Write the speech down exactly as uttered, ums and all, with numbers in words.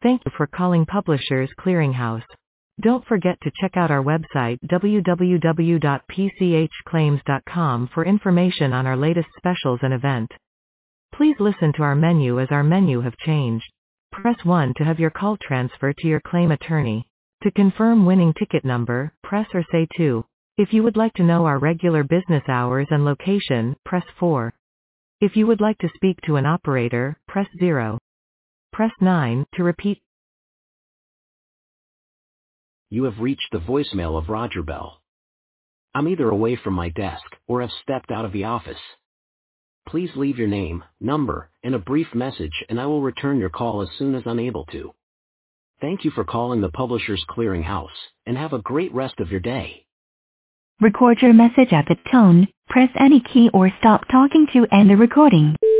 Thank you for calling Publishers Clearinghouse. Don't forget to check out our website w w w dot p c h claims dot com for information on our latest specials and event. Please listen to our menu as our menu have changed. Press one to have your call transferred to your claim attorney. To confirm winning ticket number, press or say two. If you would like to know our regular business hours and location, press four. If you would like to speak to an operator, press zero. Press nine to repeat. You have reached the voicemail of Roger Bell. I'm either away from my desk or have stepped out of the office. Please leave your name, number, and a brief message and I will return your call as soon as I'm able to. Thank you for calling the Publishers Clearinghouse, and have a great rest of your day. Record your message at the tone, press any key or stop talking to end the recording.